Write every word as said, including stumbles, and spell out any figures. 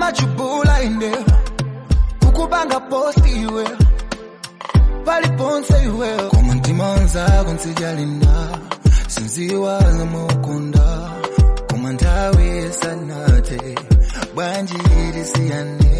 machubula inde ukubanga posti iwe pali ponse iwe koma mtima wanzako nsijalina sinziwa zamukunda koma nthawi sanate bwanji ilisiyane